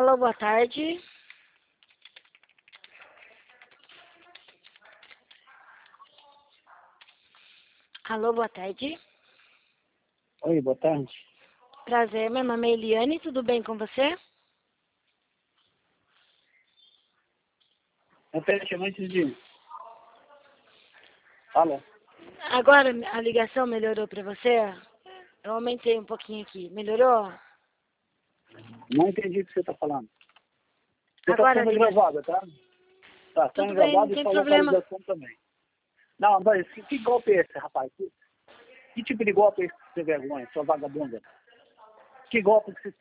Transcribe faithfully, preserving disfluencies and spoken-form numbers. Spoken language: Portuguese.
Alô, boa tarde. Alô, boa tarde. Oi, boa tarde. Prazer, meu nome é Eliane, tudo bem com você? Repete antes de... Alô? Agora a ligação melhorou para você? Eu aumentei um pouquinho aqui. Melhorou? Não entendi o que você está falando. Você está Agora a sendo ligação... gravada, tá? Está Tudo sendo bem, não gravada e tem sua problema. localização também. Não, mas que, que golpe é esse, rapaz? Que, que tipo de golpe é esse que você vergonha, sua vagabunda? Que golpe que você